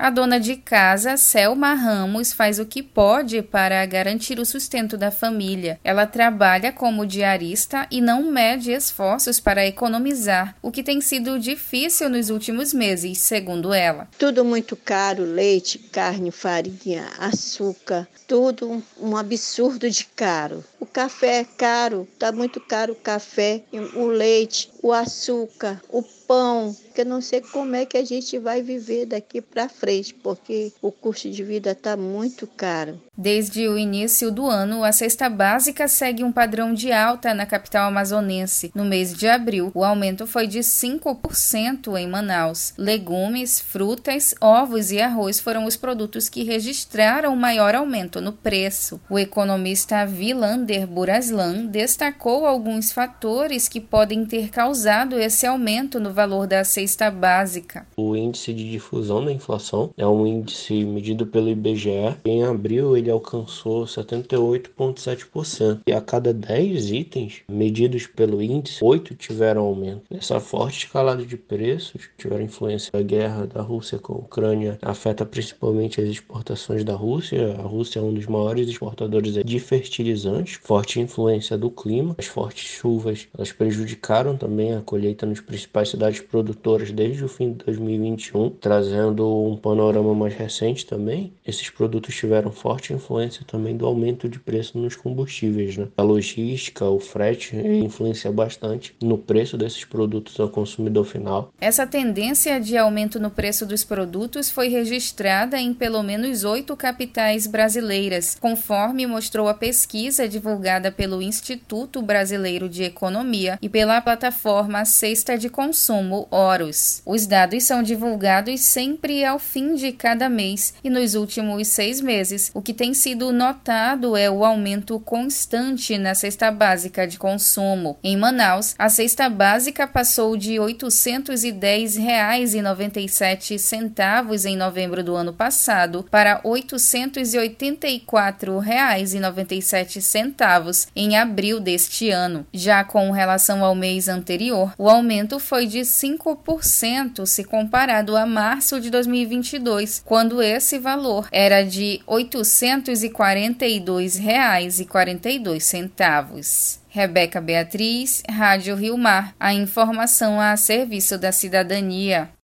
A dona de casa, Selma Ramos, faz o que pode para garantir o sustento da família. Ela trabalha como diarista e não mede esforços para economizar, o que tem sido difícil nos últimos meses, segundo ela. Tudo muito caro, leite, carne, farinha, açúcar, tudo um absurdo de caro. O café é caro, está muito caro o café, o leite, o açúcar, o pão, que eu não sei como é que a gente vai viver daqui para frente, porque o custo de vida está muito caro. Desde o início do ano, a cesta básica segue um padrão de alta na capital amazonense. No mês de abril, o aumento foi de 5% em Manaus. Legumes, frutas, ovos e arroz foram os produtos que registraram maior aumento no preço. O economista Vilander Buraslan destacou alguns fatores que podem ter causado esse aumento no valor da cesta básica. O índice de difusão da inflação é um índice medido pelo IBGE. Em abril, ele alcançou 78,7%. E a cada 10 itens medidos pelo índice, 8 tiveram aumento. Essa forte escalada de preços tiveram influência da guerra da Rússia com a Ucrânia, afeta principalmente as exportações da Rússia. A Rússia é um dos maiores exportadores de fertilizantes. Forte influência do clima. As fortes chuvas, elas prejudicaram também a colheita nas principais cidades produtoras desde o fim de 2021, trazendo um panorama mais recente também. Esses produtos tiveram forte influência também do aumento de preço nos combustíveis, né? A logística, o frete influencia bastante no preço desses produtos ao consumidor final. Essa tendência de aumento no preço dos produtos foi registrada em pelo menos 8 capitais brasileiras, conforme mostrou a pesquisa divulgada pelo Instituto Brasileiro de Economia e pela plataforma Cesta de Consumo Horus. Os dados são divulgados sempre ao fim de cada mês e nos últimos 6 meses, o que tem sido notado é o aumento constante na cesta básica de consumo. Em Manaus, a cesta básica passou de R$ 810,97 em novembro do ano passado para R$ 884,97 em abril deste ano. Já com relação ao mês anterior, o aumento foi de 5% se comparado a março de 2022, quando esse valor era de R$ 842,42. Rebeca Beatriz, Rádio Rio Mar, a informação a serviço da cidadania.